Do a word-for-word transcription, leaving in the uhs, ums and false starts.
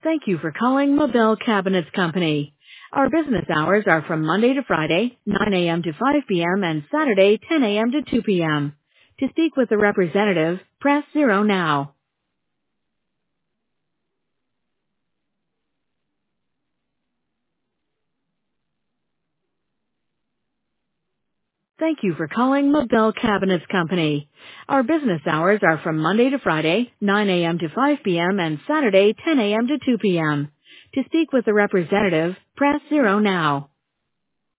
Thank you for calling Mobile Cabinets Company. Our business hours are from Monday to Friday, nine a.m. to five p.m. and Saturday, ten a.m. to two p.m. To speak with a representative, press zero now. Thank you for calling Mobile Cabinets Company. Our business hours are from Monday to Friday, nine a.m. to five p.m. and Saturday, ten a.m. to two p.m. To speak with a representative, press zero now.